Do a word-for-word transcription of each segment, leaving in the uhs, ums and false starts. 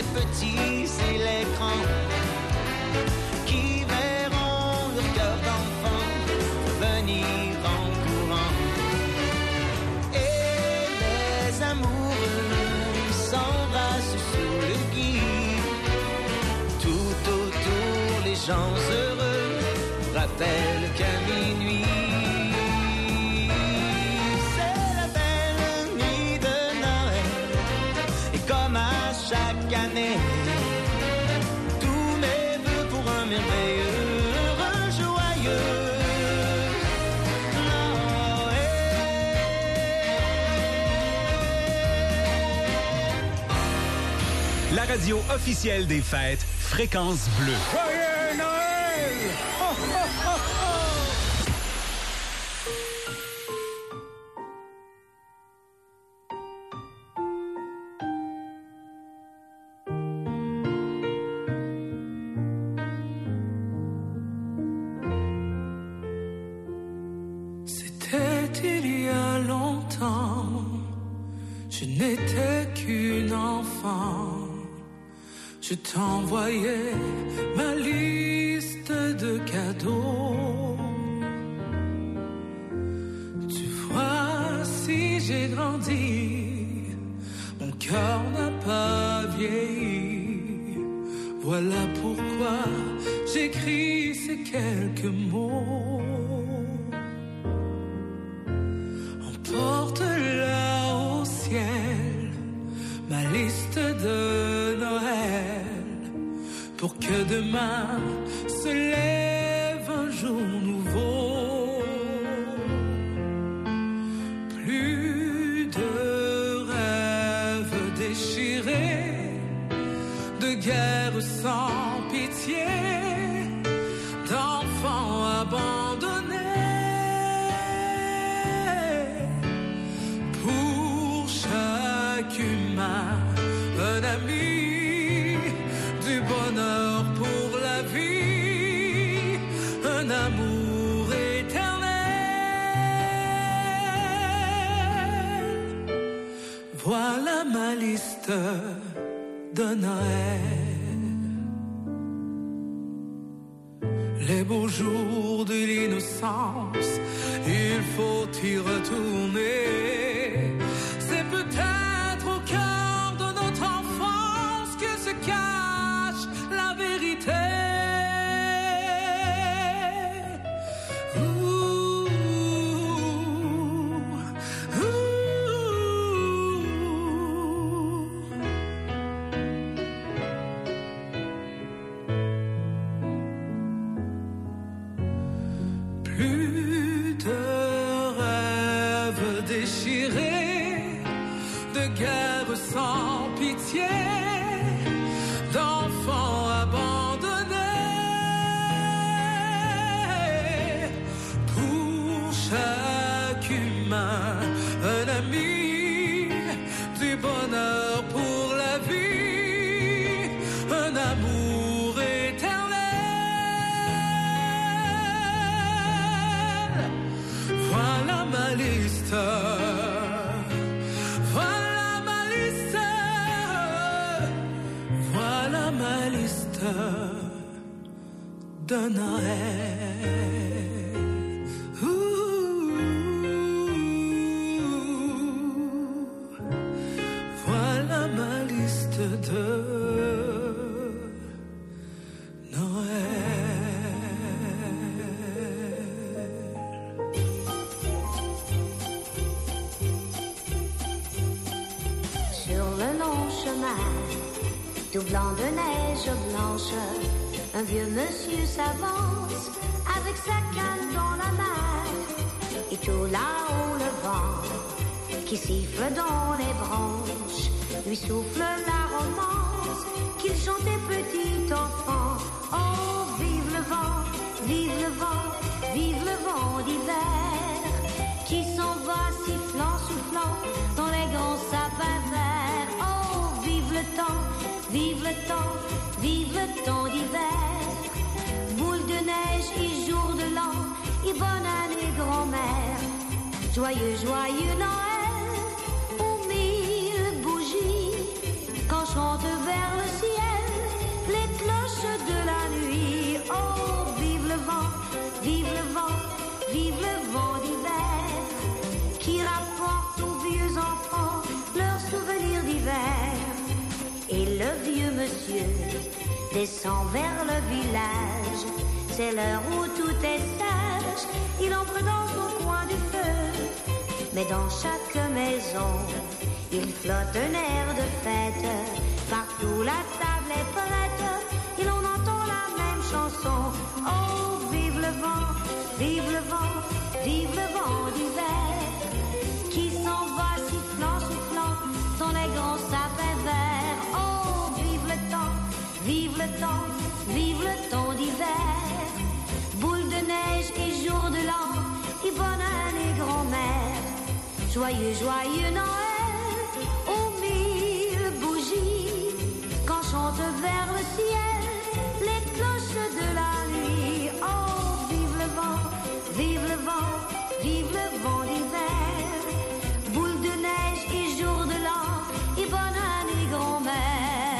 les petits et les grands, qui verront leur cœur d'enfant venir en courant. Et les amoureux s'embrassent sous le gui. Tout autour les gens heureux rappellent qu'à minuit chaque année, tous mes vœux pour un merveilleux, heureux, joyeux Noël. La radio officielle des fêtes, Fréquence Bleue. Joyeux Noël! Oh, oh, oh, oh. Je n'étais qu'une enfant, je t'envoyais ma liste de cadeaux. Tu vois, si j'ai grandi, mon cœur n'a pas vieilli. Voilà pourquoi j'écris ces quelques mots. Porte-la au ciel, ma liste de Noël, pour que demain se lève un jour nouveau. Plus de rêves déchirés, de guerre sans pitié, d'enfants abandonnés. Humain, un ami, du bonheur pour la vie, un amour éternel. Voilà ma liste de Noël. Les beaux jours de l'innocence, il faut y retourner. C'est peut-être au cœur de notre enfance que se cache la vérité. Ouh, ouh, plus de rêves déchirés, de guerre sans pitié, d'enfants abandonnés. Pour chaque humain, un ami, du bonheur pour la vie, un amour éternel. Voilà ma liste. Ma liste de Noël. Ouh, voilà ma liste de tout blanc de neige blanche, un vieux monsieur s'avance avec sa canne dans la main. Et tout là-haut le vent qui siffle dans les branches lui souffle la romance qu'il chantait petit enfant. Oh, vive le vent, vive le vent, vive le vent d'hiver qui s'en va sifflant, soufflant dans les grands sapins verts. Oh, vive le temps, vive le temps, vive le temps d'hiver. Boule de neige et jour de l'an, et bonne année grand-mère. Joyeux, joyeux Noël, aux mille bougies, quand chante vers le d'hiver. Et le vieux monsieur descend vers le village. C'est l'heure où tout est sage. Il entre dans son coin du feu. Mais dans chaque maison, il flotte un air de fête. Partout la table est prête. Et l'on entend la même chanson. Oh, vive le vent, vive le vent, vive le vent d'hiver. Qui s'en va sifflant, soufflant dans les grands sapins verts. Oh, vive le temps, vive le temps, vive le temps d'hiver. Boule de neige et jour de l'an, et bonne année grand-mère. Joyeux, joyeux Noël, aux mille bougies, quand chantent vers le ciel les cloches de la nuit. Oh, vive le vent, vive le vent, vive le vent d'hiver. Boule de neige et jour de l'an, et bonne année grand-mère.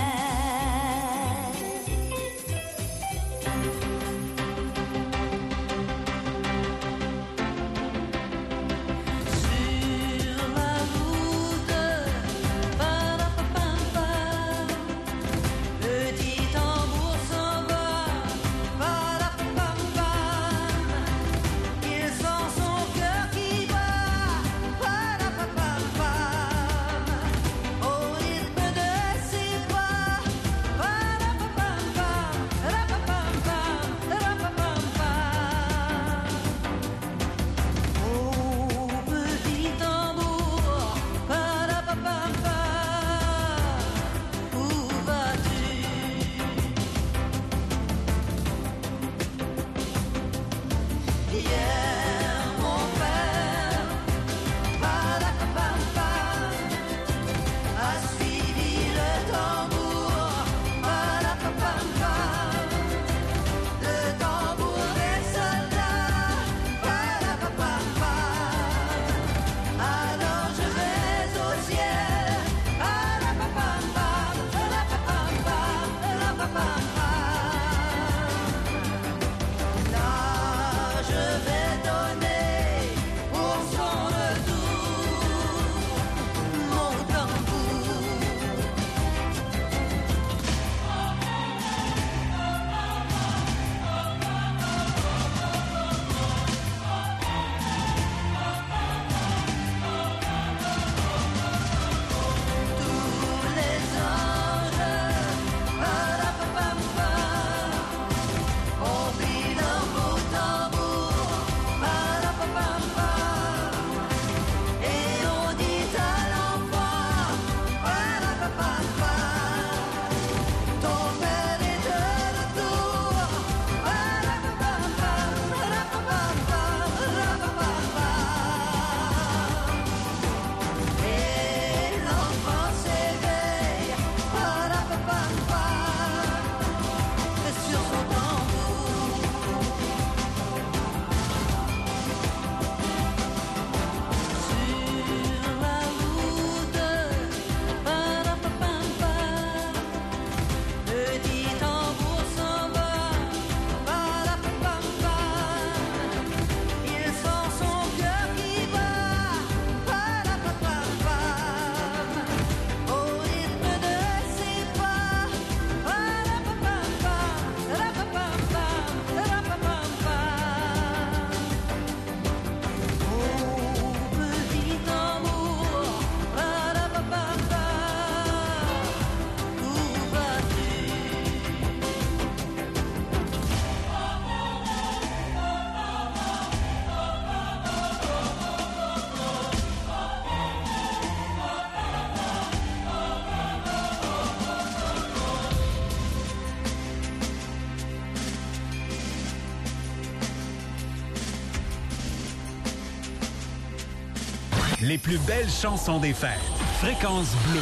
Les plus belles chansons des fêtes. Fréquence Bleue.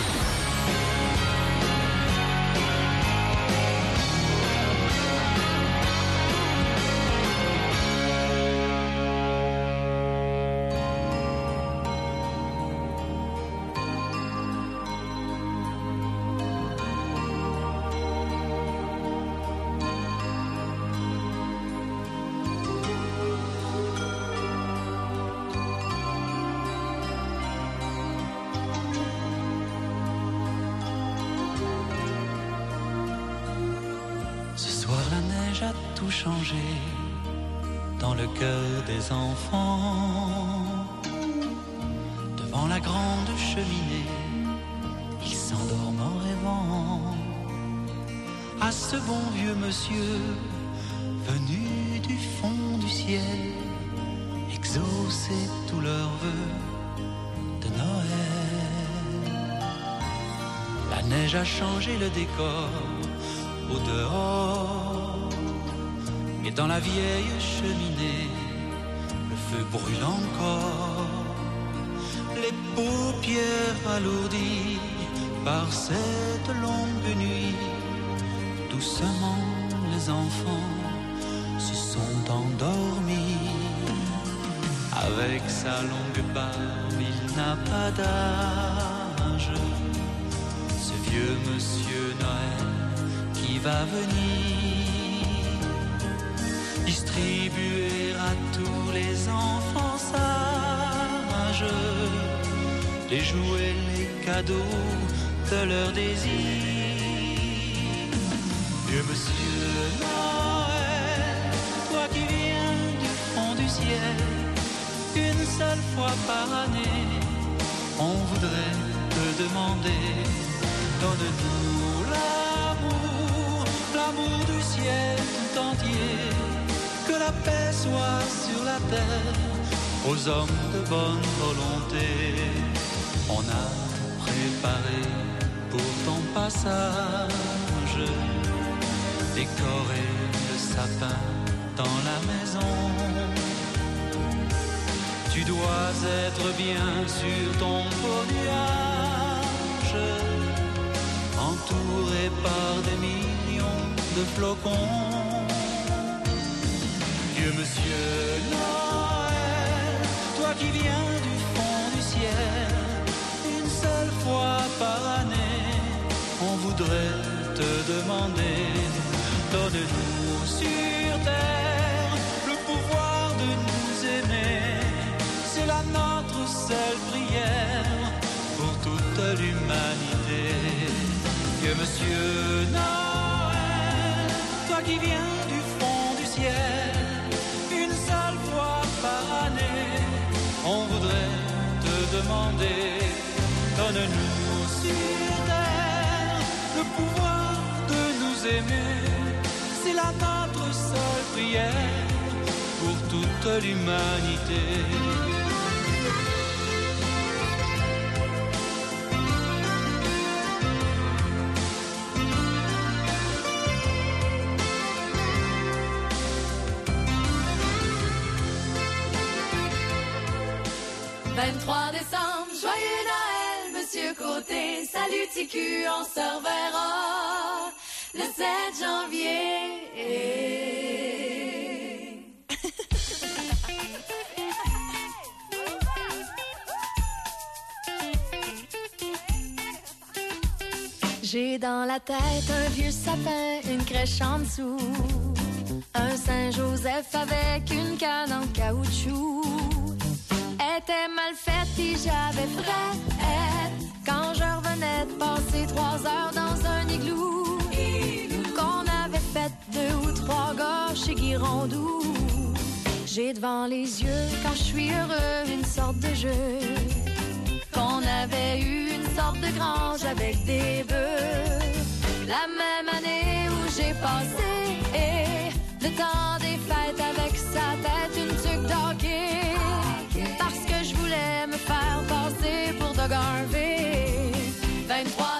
soir, la neige a tout changé dans le cœur des enfants. Devant la grande cheminée, ils s'endorment en rêvant à ce bon vieux monsieur venu du fond du ciel, exaucer tous leurs vœux de Noël. La neige a changé le décor au dehors, mais dans la vieille cheminée, le feu brûle encore. Les paupières alourdies par cette longue nuit, doucement les enfants se sont endormis. Avec sa longue barbe, il n'a pas d'âge, ce vieux monsieur Noël qui va venir distribuer à tous les enfants sages les jouets, les cadeaux de leur désir. Vieux monsieur Noël, toi qui viens du fond du ciel, une seule fois par année, on voudrait te demander, donne-nous l'amour, l'amour du ciel tout entier, que la paix soit sur la terre, aux hommes de bonne volonté. On a préparé pour ton passage, décoré le sapin dans la maison. Tu dois être bien sur ton beau nuage, entouré par des millions de flocons. Vieux monsieur Noël, toi qui viens du fond du ciel, une seule fois par année, on voudrait te demander, donne-nous sur terre le pouvoir de nous aimer. C'est la notre seule prière pour toute l'humanité. Vieux monsieur Noël, toi qui viens du fond du ciel, une seule fois par année, on voudrait te demander, donne-nous sur terre le pouvoir de nous aimer. C'est la notre seule prière pour toute l'humanité. vingt-trois décembre, joyeux Noël, Monsieur Côté, salut T Q, on se reverra le sept janvier. J'ai dans la tête un vieux sapin, une crèche en dessous, un Saint-Joseph avec une canne en caoutchouc. Était mal faite et j'avais frais quand je revenais de passer trois heures dans un igloo qu'on avait fait deux ou trois gars chez Guirondou. J'ai devant les yeux quand je suis heureux une sorte de jeu, qu'on avait eu une sorte de grange avec des bœufs. La même année où j'ai passé et le temps des fêtes avec sa tête une tuque d'hockey, parce que je voulais me faire passer pour Doug Harvey. vingt-trois